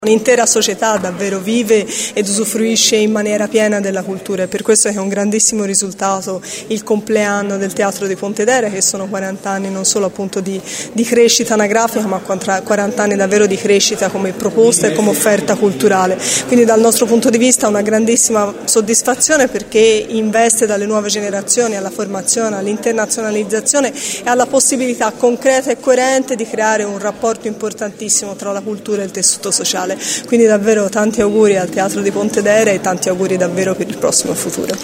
Un'intera società davvero vive ed usufruisce in maniera piena della cultura, e per questo è un grandissimo risultato il compleanno del Teatro di Pontedera, che sono 40 anni non solo appunto di crescita anagrafica, ma 40 anni davvero di crescita come proposta e come offerta culturale. Quindi dal nostro punto di vista una grandissima soddisfazione, perché investe dalle nuove generazioni alla formazione, all'internazionalizzazione e alla possibilità concreta e coerente di creare un rapporto importantissimo tra la cultura e il tessuto sociale. Quindi davvero tanti auguri al Teatro di Pontedera e tanti auguri davvero per il prossimo futuro.